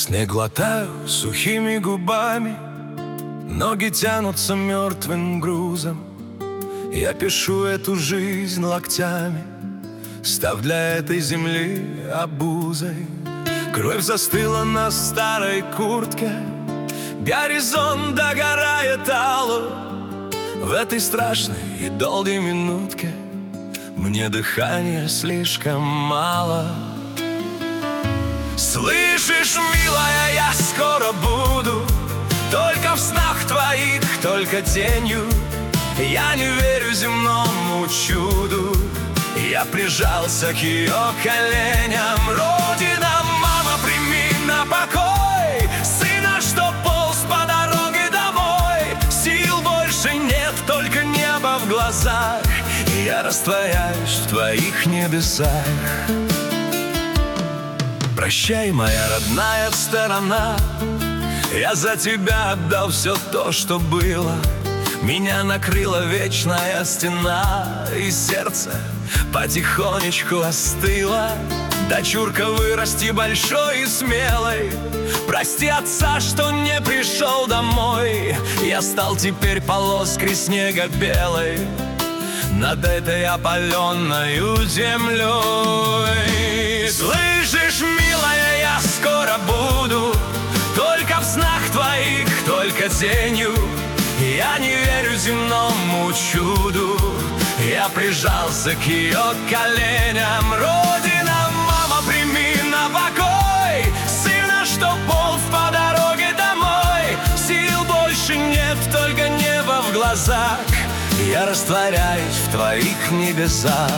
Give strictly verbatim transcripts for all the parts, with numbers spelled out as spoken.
Снег глотаю сухими губами, ноги тянутся мертвым грузом. Я пишу эту жизнь локтями, став для этой земли обузой. Кровь застыла на старой куртке, горизонт догорает алло. В этой страшной и долгой минутке мне дыхания слишком мало. Слышишь, милая, я скоро буду только в снах твоих, только тенью. Я не верю земному чуду, я прижался к ее коленям. Родина, мама, прими на покой сына, что полз по дороге домой. Сил больше нет, только небо в глазах, и я растворяюсь в твоих небесах. Прощай, моя родная сторона, я за тебя отдал все то, что было. Меня накрыла вечная стена, и сердце потихонечку остыло. Дочурка, вырасти большой и смелой, прости отца, что не пришел домой. Я стал теперь полоской снега белой над этой опаленною землей. Слышишь, милая, я скоро буду только в снах твоих, только тенью. Я не верю земному чуду, я прижался к ее коленям. Родина, мама, прими на покой сына, что полз по дороге домой. Сил больше нет, только небо в глазах, я растворяюсь в твоих небесах.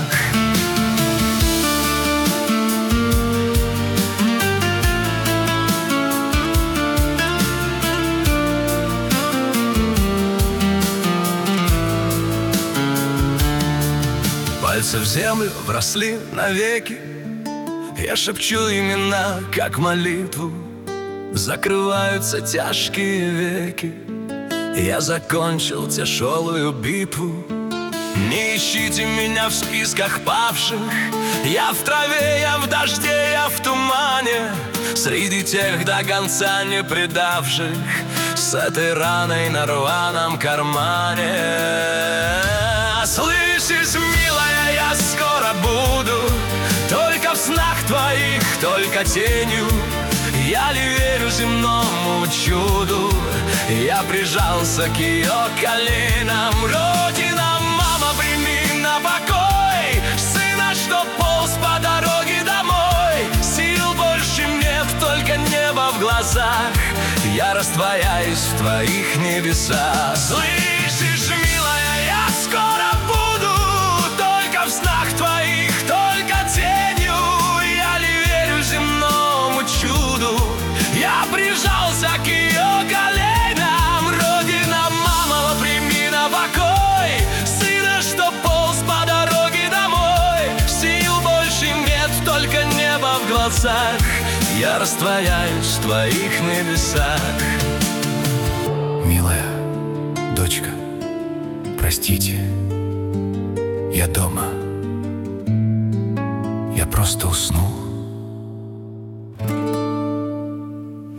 Пальцы в землю вросли навеки, я шепчу имена, как молитву. Закрываются тяжкие веки, я закончил тяжелую битву. Не ищите меня в списках павших, я в траве, я в дожде, я в тумане, среди тех до конца не предавших, с этой раной на рваном кармане. Слышишь, милая, я скоро буду только в снах твоих, только тенью. Я не верю земному чуду, я прижался к ее коленам. Родина, мама, прими на покой сына, что полз по дороге домой. Сил больше нет, только небо в глазах, я растворяюсь в твоих небесах. Слышишь, милая, я скоро буду только в снах твоих, только тенью. Я не верю земному чуду, я прижался к ее коленям. Родина, мама, прими на покой сына, что полз по дороге домой. Сил больше нет, только небо в глазах, я растворяюсь в твоих небесах. Милая дочка, простите, я дома. Я просто уснул.